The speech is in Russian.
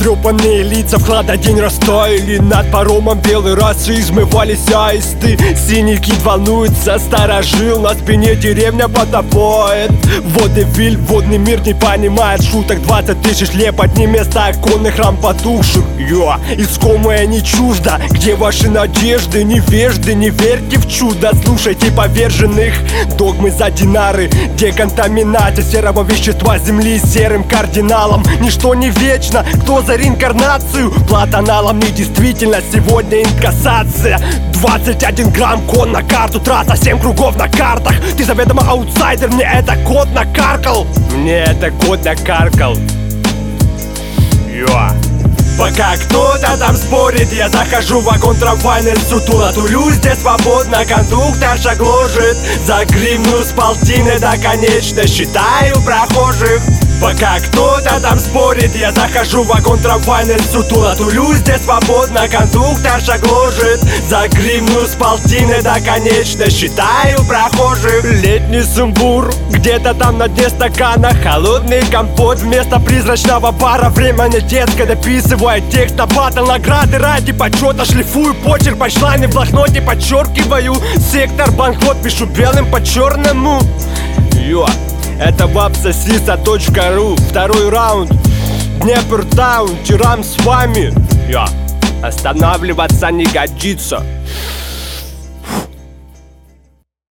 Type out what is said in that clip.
Потрепанные лица в хладодень растаяли. Над паромом белый расы измывались аисты. Синий кит волнуется, старожил. На спине деревня потопает. Водевиль, водный мир не понимает шуток. 20 тысяч лет одни места, оконный храм потухших. Искомое не чуждо. Где ваши надежды, невежды? Не верьте в чудо, слушайте поверженных. Догмы за динары, деконтаминация серого вещества земли серым кардиналом. Ничто не вечно, кто за реинкарнацию? Платоналом не действительность, сегодня инкассация. 21 грамм, кон на карту, трасса 7 кругов на картах. Ты заведомо аутсайдер, мне это кот накаркал. Мне это кот накаркал. Пока кто-то там спорит, я захожу в вагон трамвайный, сутуло тулюсь, где свободно кондукторша гложет. За гривну с полтины до конечной считаю прохожих. Пока кто-то там спорит, я захожу в вагон трамвайный, сутуло тулюсь, где свободно кондукторша гложет. За гривну с полтины до конечной считаю прохожих. Летний сумбур, где-то там на дне стакана холодный компот вместо призрачного бара. Время не детское, дописываю текст на батл. Награды ради почета, шлифую почерк по шламе в блокноте, подчеркиваю сектор банкнот, пишу белым по черному. Это babsosisa.ru. Второй раунд, Днепр таун, Тирам с вами. Останавливаться не годится.